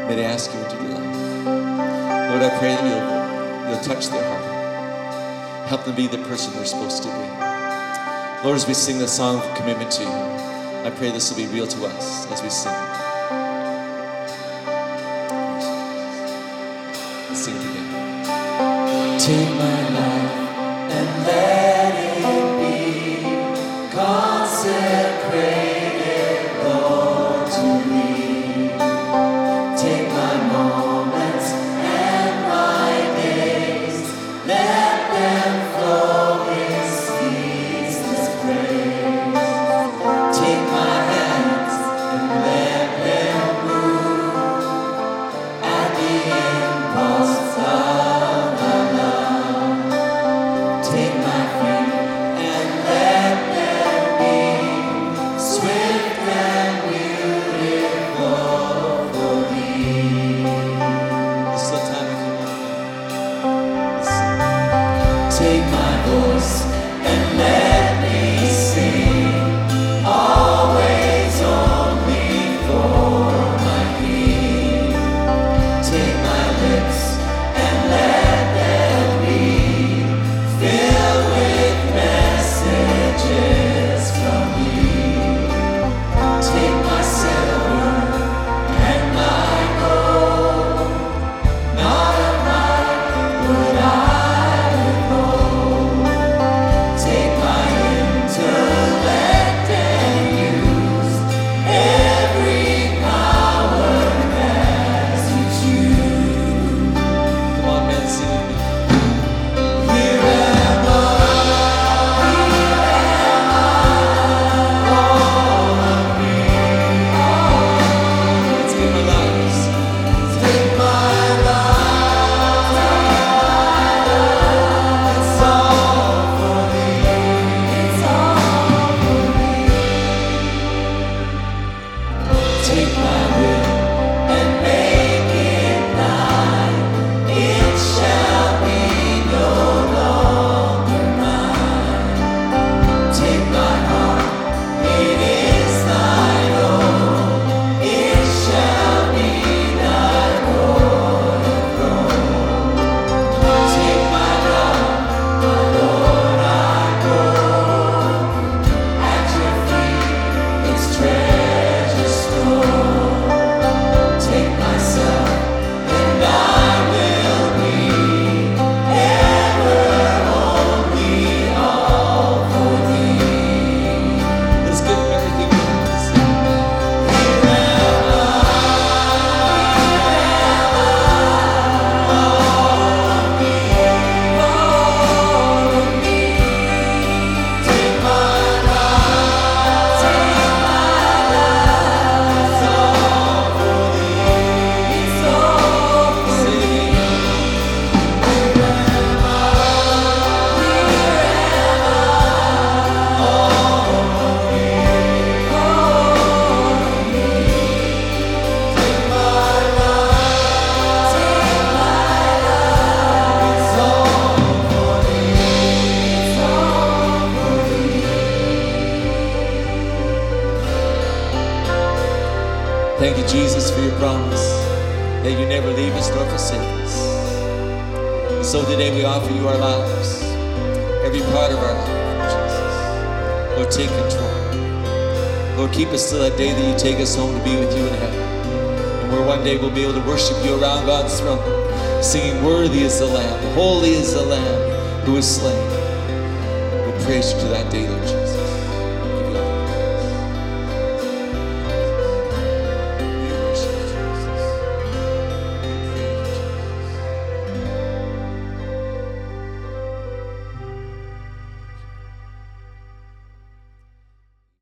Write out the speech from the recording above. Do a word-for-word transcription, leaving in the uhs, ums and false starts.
May they ask you into their life. Lord, I pray that you'll, you'll touch their heart. Help them be the person they're supposed to be. Lord, as we sing this song of commitment to you, I pray this will be real to us as we sing. Let's sing it together. Take my life and let it be consecrated, Lord, to thee. Take my moments and my days, let them flow in ceaseless praise. Take my hands and let them move at the impulse of thy love. Take my feet and let them be swift and beautiful for thee. This is the time if you want to. Take my voice and let me sing, always only for my King. Take my lips and let them be filled with messages from thee. Take my silver and my gold, not of mine would I withhold. Take my intellect and use every power as you choose. Come on, man, sing it with me. Here am I, here am I, all of me. Let's give our lives. Take my life, it's all for thee, it's all for thee. Take my will and make it thine, it shall be no longer mine. Take my heart, it is thine own, it shall be thy royal throne. Take my love, my Lord, I go at your feet, its treasure store. Take myself, and I will be ever only all for thee. Let's give him everything we have. Here am I, all of me, all of me. Take my life, take my life, it's all for thee, it's all for thee. Here am I, here am I, all of me, all of me. Take my life, take my life, it's all for thee, it's all for thee. Thank you, Jesus, for your promise that you never leave us nor forsake us. And so today we offer you our lives, every part of our life, Jesus. Lord, take control. Lord, keep us till that day that you take us home to be with you in heaven. And where one day we'll be able to worship you around God's throne, singing, worthy is the Lamb, holy is the Lamb who is slain. We'll praise you to that day, Lord Jesus.